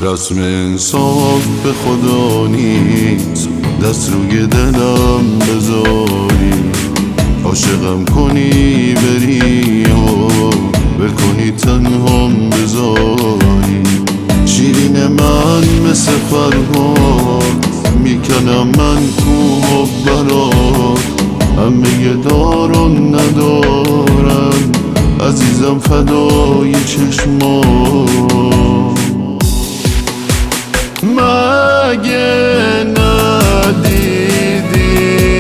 رسم انصاف به خدا نیست، دست روی دلم بذاری، عاشقم کنی بری و ول کنی تنهام بذاری. شیرین من مثل فرهاد میکنم من کوه و برات، همه دارون ندارم عزیزم فدای چشمات. مگه ندیدی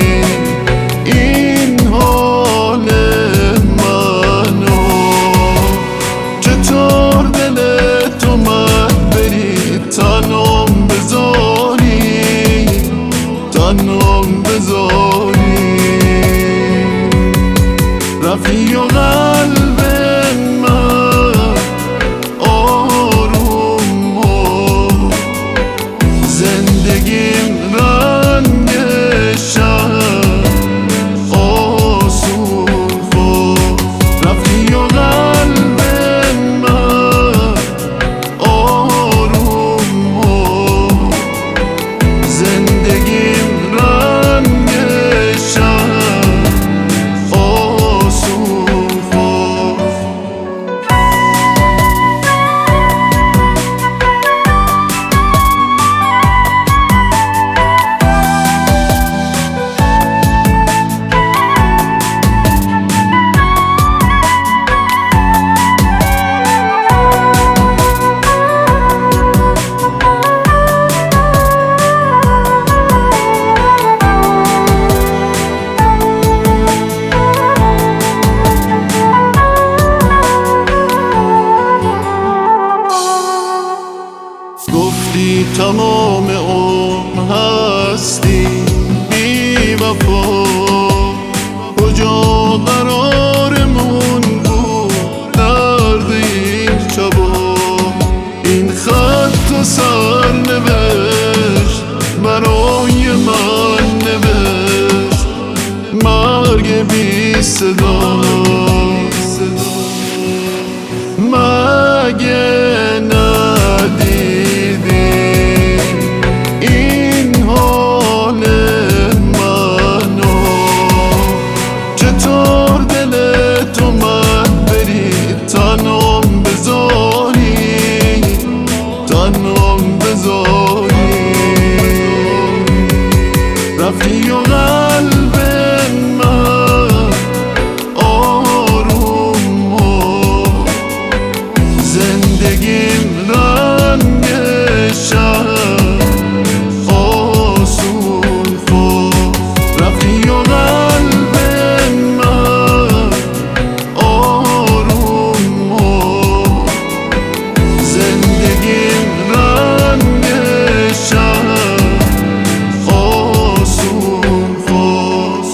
این حال منو، چطور دلت اومد بری تنم بذاری، تنم بذاری. رفی و قلب من آروم و زندگیم رنگ شهر آسون خود. رفی و قلب من آروم و زندگیم رنگ شهر آسون خود. گفتی تمام عمر هستی بی وفا، کجا قرارمون بود درد این شبا. این خط و سرنوشت برای من نوشت، مرگ بی صدا. مگه تنم بذاری. رفتی و قلب من آروم و زندگیم رنگ شهر آسون خود. رفتی و قلب من آروم و زندگیم رنگ شهر آسون خود.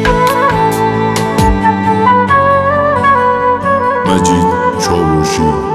مجید چاوشی.